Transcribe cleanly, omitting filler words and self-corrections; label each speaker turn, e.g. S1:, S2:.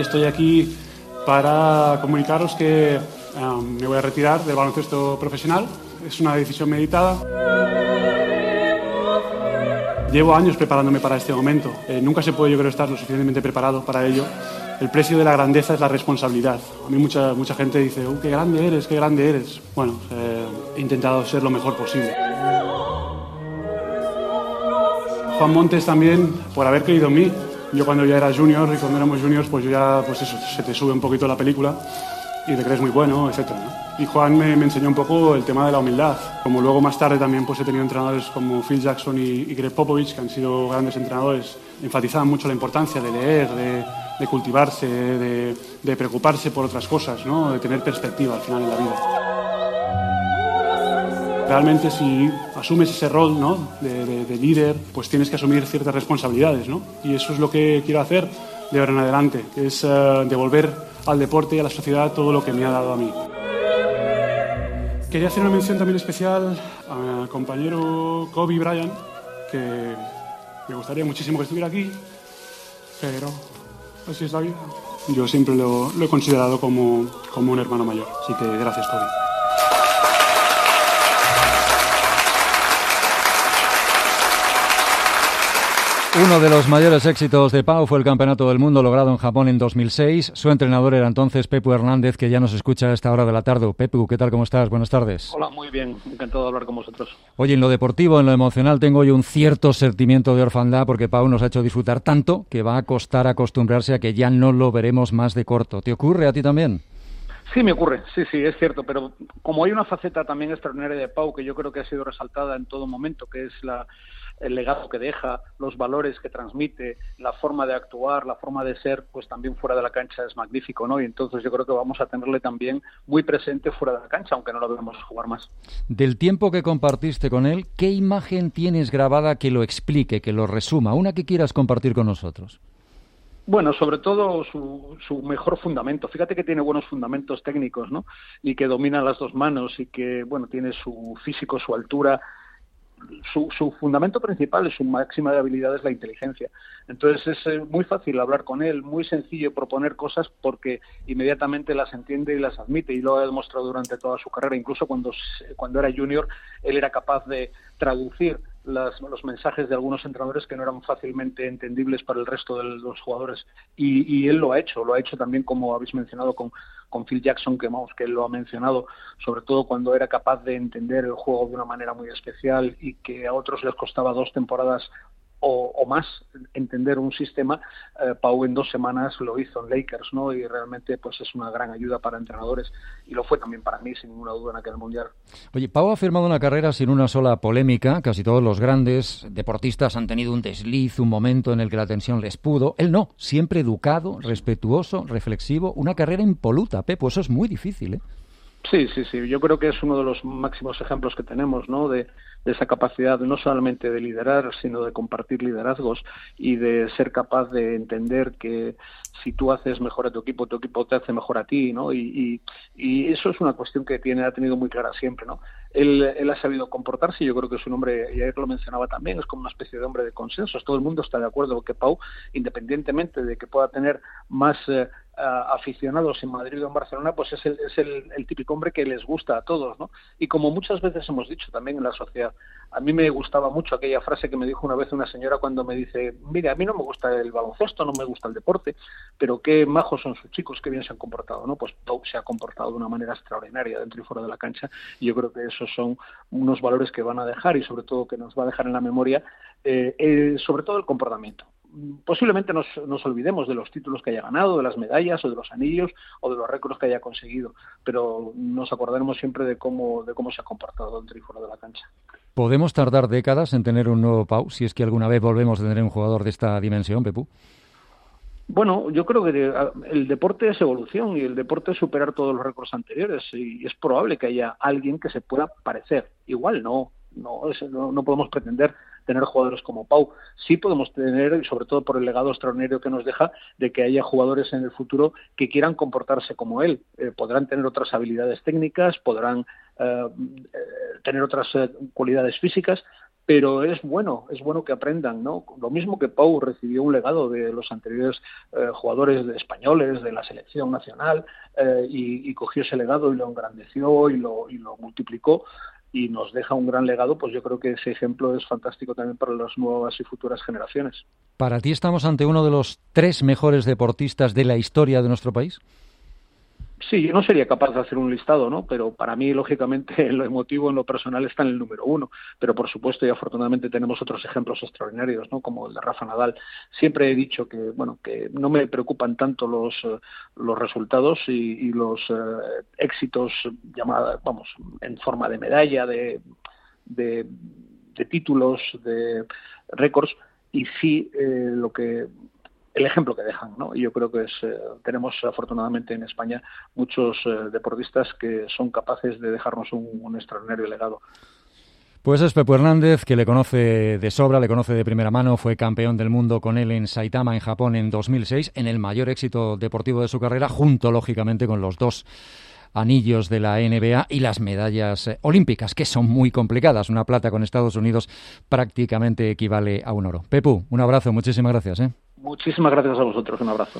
S1: estoy aquí para comunicaros que me voy a retirar del baloncesto profesional. Es una decisión meditada. Llevo años preparándome para este momento. Nunca se puede, yo creo, estar lo suficientemente preparado para ello. El precio de la grandeza es la responsabilidad. A mí mucha gente dice, qué grande eres, qué grande eres. Bueno, he intentado ser lo mejor posible. Juan Montes también, por haber creído en mí. Yo cuando ya era junior y cuando éramos juniors, pues yo ya, pues eso, se te sube un poquito la película y te crees muy bueno, etc., ¿no? Y Juan me enseñó un poco el tema de la humildad. Como luego más tarde también pues he tenido entrenadores como Phil Jackson y Greg Popovich, que han sido grandes entrenadores, enfatizaban mucho la importancia de leer, de cultivarse, de preocuparse por otras cosas, ¿no? De tener perspectiva al final en la vida. Realmente si asumes ese rol, ¿no? de líder, pues tienes que asumir ciertas responsabilidades, ¿no? Y eso es lo que quiero hacer de ahora en adelante, que es devolver al deporte y a la sociedad todo lo que me ha dado a mí. Quería hacer una mención también especial a mi compañero Kobe Bryant, que me gustaría muchísimo que estuviera aquí, pero así es la vida. Yo siempre lo he considerado como un hermano mayor, así que gracias, Kobe.
S2: Uno de los mayores éxitos de Pau fue el Campeonato del Mundo logrado en Japón en 2006. Su entrenador era entonces Pepu Hernández, que ya nos escucha a esta hora de la tarde. Pepu, ¿qué tal? ¿Cómo estás? Buenas tardes.
S3: Hola, muy bien. Encantado de hablar con vosotros.
S2: Oye, en lo deportivo, en lo emocional, tengo yo un cierto sentimiento de orfandad porque Pau nos ha hecho disfrutar tanto que va a costar acostumbrarse a que ya no lo veremos más de corto. ¿Te ocurre a ti también?
S3: Sí, me ocurre, sí, es cierto, pero como hay una faceta también extraordinaria de Pau que yo creo que ha sido resaltada en todo momento, que es el legado que deja, los valores que transmite, la forma de actuar, la forma de ser, pues también fuera de la cancha es magnífico, ¿no? Y entonces yo creo que vamos a tenerle también muy presente fuera de la cancha, aunque no lo veamos jugar más.
S2: Del tiempo que compartiste con él, ¿qué imagen tienes grabada que lo explique, que lo resuma? Una que quieras compartir con nosotros.
S3: Bueno, sobre todo su mejor fundamento. Fíjate que tiene buenos fundamentos técnicos, ¿no? Y que domina las dos manos y que, bueno, tiene su físico, su altura. Su fundamento principal y su máxima habilidad es la inteligencia. Entonces es muy fácil hablar con él, muy sencillo proponer cosas porque inmediatamente las entiende y las admite, y lo ha demostrado durante toda su carrera. Incluso cuando era junior, él era capaz de traducir los mensajes de algunos entrenadores que no eran fácilmente entendibles para el resto de los jugadores, y él lo ha hecho también, como habéis mencionado con Phil Jackson, que él lo ha mencionado, sobre todo cuando era capaz de entender el juego de una manera muy especial y que a otros les costaba 2 temporadas o más entender un sistema. Pau en 2 semanas lo hizo en Lakers, ¿no? Y realmente pues es una gran ayuda para entrenadores, y lo fue también para mí, sin ninguna duda, en aquel mundial.
S2: Oye, Pau ha firmado una carrera sin una sola polémica. Casi todos los grandes deportistas han tenido un desliz, un momento en el que la tensión les pudo. Él no, siempre educado, respetuoso, reflexivo, una carrera impoluta, Pepo, eso es muy difícil, ¿eh?
S3: Sí, yo creo que es uno de los máximos ejemplos que tenemos, ¿no? De esa capacidad no solamente de liderar, sino de compartir liderazgos y de ser capaz de entender que si tú haces mejor a tu equipo te hace mejor a ti, ¿no? Y eso es una cuestión que ha tenido muy clara siempre, ¿no? Él ha sabido comportarse, y yo creo que es un hombre, y ayer lo mencionaba también, es como una especie de hombre de consensos. Todo el mundo está de acuerdo que Pau, independientemente de que pueda tener más aficionados en Madrid o en Barcelona, pues es el típico hombre que les gusta a todos, ¿no? Y como muchas veces hemos dicho también en la sociedad, a mí me gustaba mucho aquella frase que me dijo una vez una señora cuando me dice: mira, a mí no me gusta el baloncesto, no me gusta el deporte, pero qué majos son sus chicos, qué bien se han comportado, ¿no? Pues Pau se ha comportado de una manera extraordinaria dentro y fuera de la cancha, y yo creo que esos son unos valores que van a dejar, y sobre todo que nos va a dejar en la memoria, sobre todo el comportamiento. Posiblemente nos olvidemos de los títulos que haya ganado, de las medallas o de los anillos o de los récords que haya conseguido, pero nos acordaremos siempre de cómo se ha comportado dentro y fuera de la cancha.
S2: ¿Podemos tardar décadas en tener un nuevo Pau, si es que alguna vez volvemos a tener un jugador de esta dimensión, Pepu?
S3: Bueno, yo creo que el deporte es evolución, y el deporte es superar todos los récords anteriores, y es probable que haya alguien que se pueda parecer. Igual no podemos pretender tener jugadores como Pau. Sí podemos tener, y sobre todo por el legado extraordinario que nos deja, de que haya jugadores en el futuro que quieran comportarse como él. Podrán tener otras habilidades técnicas, podrán tener otras cualidades físicas, pero es bueno que aprendan, ¿no? Lo mismo que Pau recibió un legado de los anteriores jugadores españoles de la selección nacional y cogió ese legado y lo engrandeció y lo multiplicó y nos deja un gran legado, pues yo creo que ese ejemplo es fantástico también para las nuevas y futuras generaciones.
S2: ¿Para ti estamos ante uno de los 3 mejores deportistas de la historia de nuestro país?
S3: Sí, yo no sería capaz de hacer un listado, ¿no? Pero para mí, lógicamente, en lo emotivo, en lo personal, está en el número 1. Pero, por supuesto, y afortunadamente tenemos otros ejemplos extraordinarios, ¿no? Como el de Rafa Nadal. Siempre he dicho que, bueno, que no me preocupan tanto los resultados y los éxitos en forma de medalla, de títulos, de récords, y sí el ejemplo que dejan, ¿no? Y yo creo que tenemos afortunadamente en España muchos deportistas que son capaces de dejarnos un extraordinario legado.
S2: Pues es Pepu Hernández, que le conoce de sobra, le conoce de primera mano, fue campeón del mundo con él en Saitama, en Japón, en 2006, en el mayor éxito deportivo de su carrera, junto, lógicamente, con los 2 anillos de la NBA y las medallas olímpicas, que son muy complicadas. Una plata con Estados Unidos prácticamente equivale a un oro. Pepu, un abrazo, muchísimas gracias.
S3: Muchísimas gracias a vosotros, un abrazo.